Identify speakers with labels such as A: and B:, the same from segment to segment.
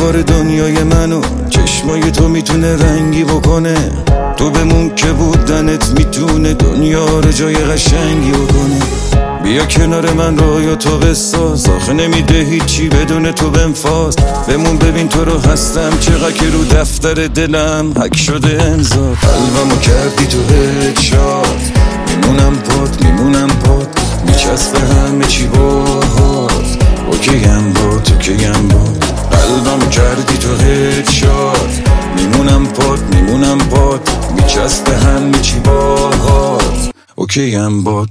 A: کار دنیای منو چشمای تو میتونه رنگی بکنه. تو بمون که بودنت میتونه دنیا رو جای قشنگی بکنه. بیا کنار من رویا تو بساز، آخه نمیده هیچی بدون تو بنفاز. بمون ببین تو رو هستم چقدر که رو دفتر دلم حک شده امضا. قلبمو کردی تو هدشات، میمونم پات میچسبه همه چی باهات. اوکیم باد قلبمو کردی تو هدشات، میمونم پات میچسبه همه چی باهات. اوکیم باد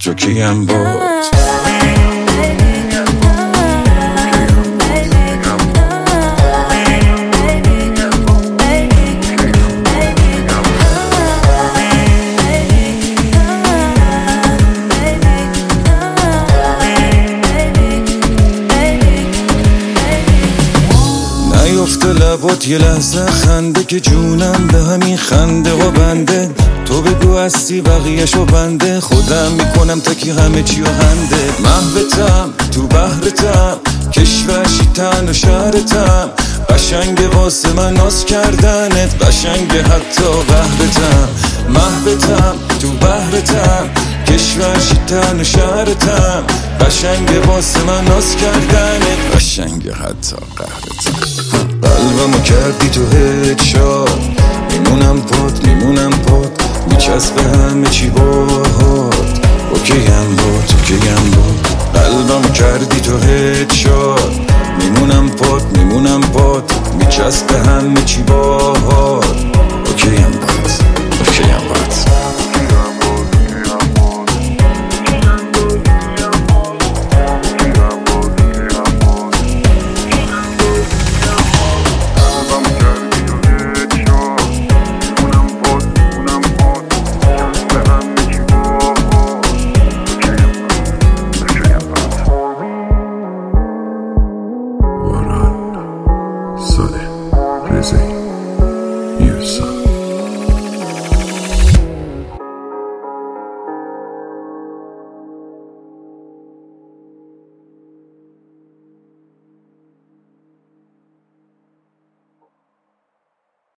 A: نیفته لبات یه لحظه خنده که جونم به همین خنده و بنده. تو بگو هستی بقیه‌شو بنده، خودم میکنم تکی همه چی و هنده. محبتم تو بحرتم، کشورشی تن و شهرتم. قشنگ واسه من ناز کردنت، قشنگ حتی قهرتم. محبتم تو بحرتم، کشورشی تن و شهرتم. قشنگ واسه من ناز کردنت، قشنگ حتی قهرتم. قلبمو کردی تو هدشات،